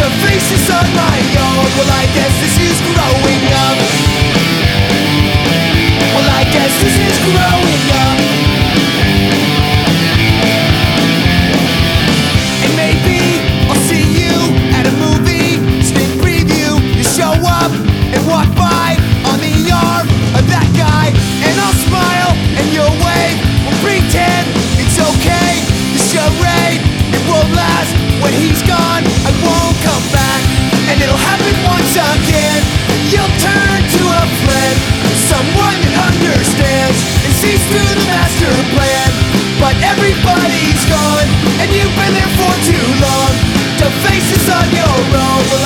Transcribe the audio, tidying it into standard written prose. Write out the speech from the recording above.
to face this on my own. Well, I guess this is growing up. Well, I guess this is growing up. And maybe I'll see you at a movie sneak preview. You show up and walk by on the arm of that guy, and I'll smile and you'll wave. We'll pretend it's okay. The charade, it won't last. When he's gone, I won't come back, and it'll happen once again. You'll turn to a friend, someone that understands and sees through the master plan. But everybody's gone, and you've been there for too long to face this on your own. Well,